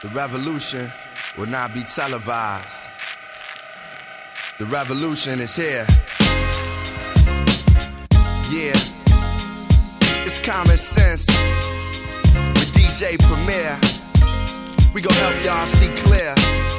The revolution will not be televised. The revolution is here. Yeah, it's common sense with DJ Premier. We gon' help y'all see clear.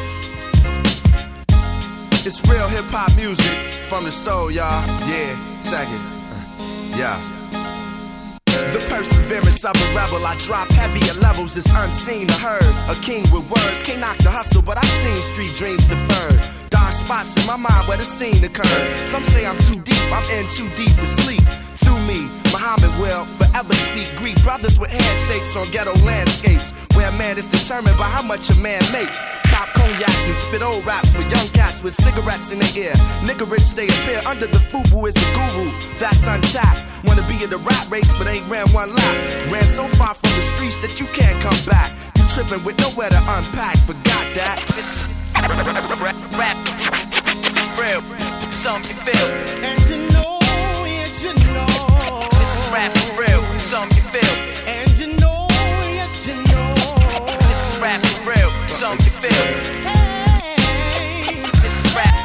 It's real hip-hop music from the soul, y'all. Yeah, check it. Yeah. The perseverance of a rebel, I drop heavier levels, it's unseen or heard. A king with words, can't knock the hustle, but I've seen street dreams deferred. Dark spots in my mind where the scene occurred. Some say I'm too deep, I'm in too deep to sleep. Through me, Muhammad will forever speak. Greet brothers with handshakes on ghetto landscapes, where a man is determined by how much a man makes. Pop cognacs and spit old raps with young cats with cigarettes in their ear. Nigga rich they appear under the FUBU is a guru, that's untapped. Wanna be in the rap race but ain't ran one lap. Ran so far from the streets that you can't come back. You tripping with nowhere to unpack, forgot that. This rap, real, something you feel. And you know, yes you know. This is rap for real, something you feel. And you know, yes you know. This is rap for real, something you feel. Hey, This is rap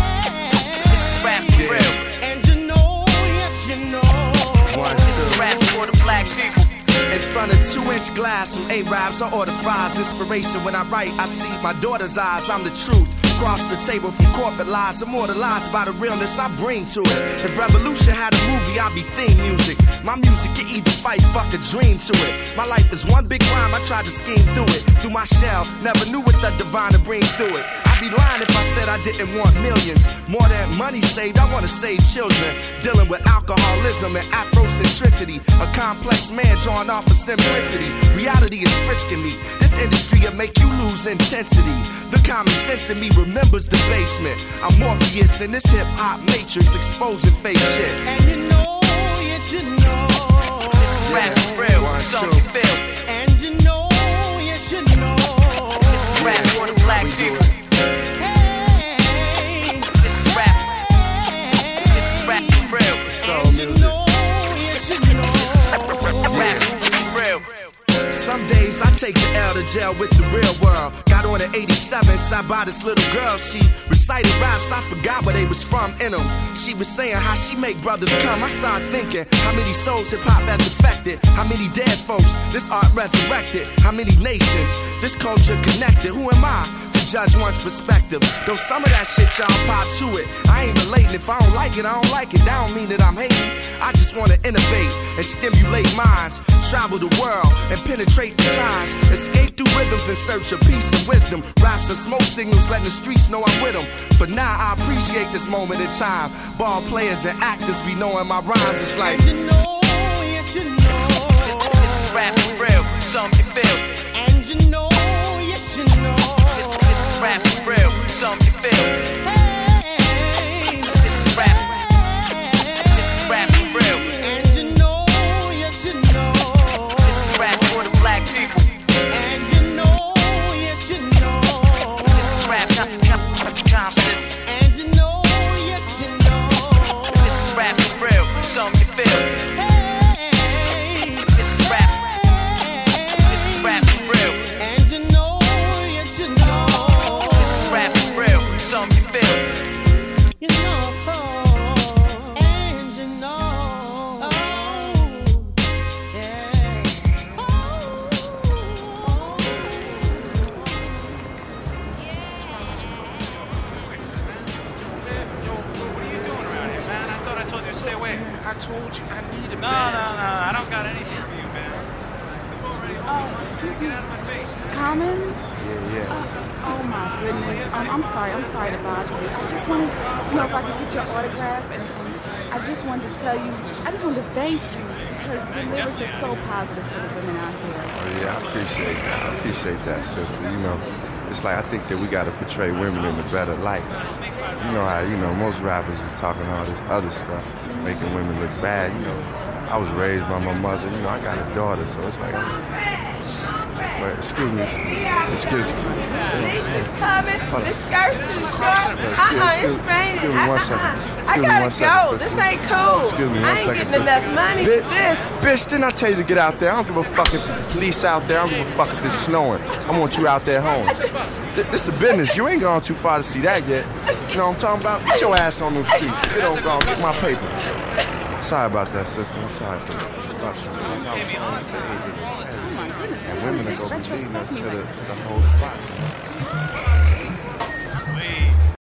for real. and you know, yes you know. This is rap for the black people. In front of 2-inch glass, some Arabs, I order fries. Inspiration when I write, I see my daughter's eyes. I'm the truth. Across the table from corporate lies, immortalized by the realness I bring to it. If revolution had a movie, I'd be theme music. My music can either fight, fuck a dream to it. My life is one big rhyme, I tried to scheme through it. Through my shell, never knew what the divine to bring through it. I'd be lying if I said I didn't want millions. More than money saved, I wanna save children. Dealing with alcoholism and Afrocentricity. A complex man drawn off of simplicity. Reality is frisking me. This industry will make you lose intensity. The common sense in me remembers the basement. I'm Morpheus in this hip-hop matrix, exposing fake shit. And you know, yes you know. This is rap for real, something you feel. And you know, yes you know. This is rap for the black people. Hey, This is rap for real. Soul and you music. know, yes you know. Rap for real. Some days I take the L to jail with the real world. Got on at 87, sat by this little girl. She recited raps, I forgot where they was from in them. She was saying how she make brothers come. I started thinking, how many souls hip-hop has affected? How many dead folks this art resurrected? How many nations this culture connected? Who am I to judge one's perspective? Though some of that shit y'all pop to it, I ain't relating. If I don't like it, I don't like it. That don't mean that I'm hating. I just wanna innovate and stimulate minds. Travel the world and penetrate the times. Escape through rhythms in search of peace and wisdom. Raps and smoke signals letting the streets know I'm with them. For now I appreciate this moment in time. Ball players and actors be knowing my rhymes. It's like, And you know, yes you know. This is rap for real, something you feel. And you know, yes you know. This is rap for real, something you feel. Hey, This is rap for real. and you know, yes you know. This is rap for the black people. And you know, yes you know. This is rap, conscious. And you know, yes you know. This is rap for real, something you feel. Hey, This is rap for real. and you know, yes you know. This is rap for real, something you feel. You know, and you know. Yeah. Stay away. I told you I need a No, I don't got anything for you, man. Excuse me, Get out of my face. Common? yeah. Oh my goodness. I'm sorry to bother you. I just wanted to know if I could get your autograph, and I just wanted to tell you, I just wanted to thank you because your lyrics are so positive for the women out here. Oh yeah, I appreciate that. I appreciate that, sister. You know, it's like I think that we gotta portray women in a better light. You know how, most rappers is talking all this other stuff, making women look bad, I I was raised by my mother. You know, I got a daughter, so it's like, wait, excuse me. Excuse me. Police is coming. The skirt's too short. It's raining. Excuse me one second. I gotta go. This ain't cool. Excuse me I one ain't second, getting enough money for this. Bitch, didn't I tell you to get out there? I don't give a fuck if the police out there. I don't give a fuck if it's snowing. I want you out there home. This is business. You ain't gone too far to see that yet. You know what I'm talking about? Get your ass on those streets. Get on, go. Get my paper. Sorry about that, sister. I'm sorry for that. And women are going to be leading us to the whole spot.